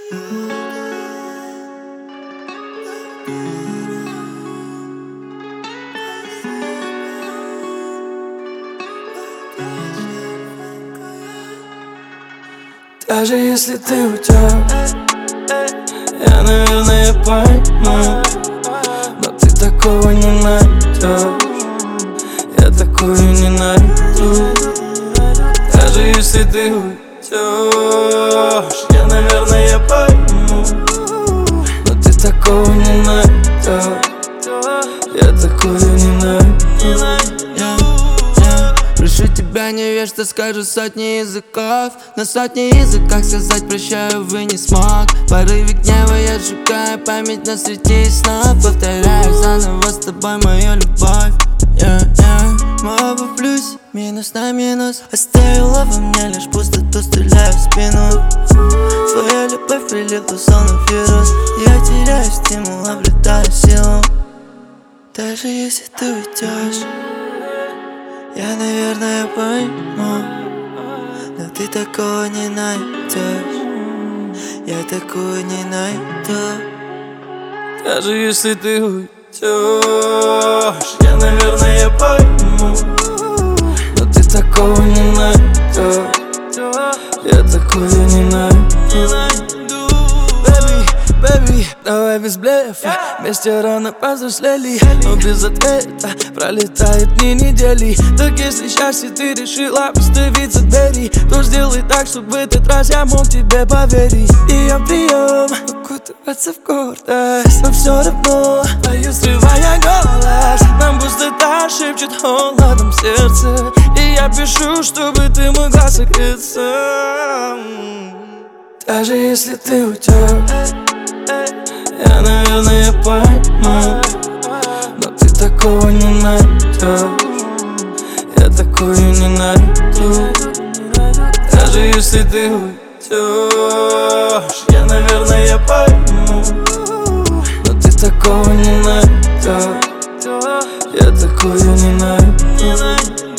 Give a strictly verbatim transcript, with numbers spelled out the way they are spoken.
Даже если ты уйдешь, я, наверное, пойму, но ты такого не найдешь, я такую не найду. Даже если ты уйдешь, я, наверное, пойму, но ты такого не найдешь, я такую не найду. Прошу тебя, не верь, что скажу сотни языков. На сотни языках сказать прощаю, вы не смог. В порыве гнева я сжигаю память на среди снов. Повторяю заново с тобой мою любовь. yeah, yeah. Мы оба в плюсе, минус на минус. Оставила во мне лишь пустоту, стреляю в спину. Твоя любовь прилипла словно вирус. Я теряю стимул, обретаю силу. Даже если ты уйдешь, я, наверное, пойму, но ты такого не найдешь, я такую не найду. Даже если ты уйдешь, я, наверное, пойму, но ты такого не найдешь, я такую не найду. Бэби, давай без блефа, вместе рано повзрослели, но без ответа пролетают дни недели. Так если счастье ты решила остановиться двери, то сделай так, чтобы в этот раз я мог тебе поверить. И я прием, укутываться в гордость, но все равно боюсь, срывая голос. Нам пустота шепчет холодом сердце, и я пишу, чтобы ты могла согреться. Даже если ты уйдешь, я, наверное, пойму, но ты такого не найдешь, я такую не найду. Даже если ты уйдешь, я, наверное, пойму, но ты такого не найдешь, я такую не найду.